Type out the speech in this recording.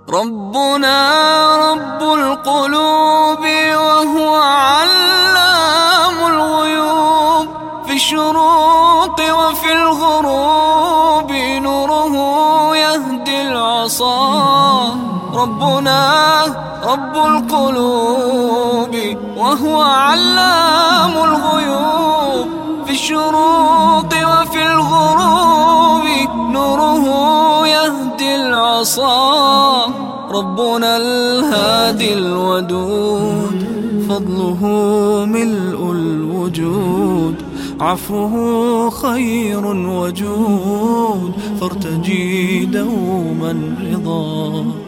ربنا رب القلوب وهو علام الغيوب، في الشروق وفي الغروب نوره يهدي العصا. ربنا رب القلوب وهو علام الغيوب، في الشروق وفي الغروب نوره يهدي العصا. ربنا الهادي الودود، فضله ملء الوجود، عفوه خير وجود، فارتجي دوما رضاه.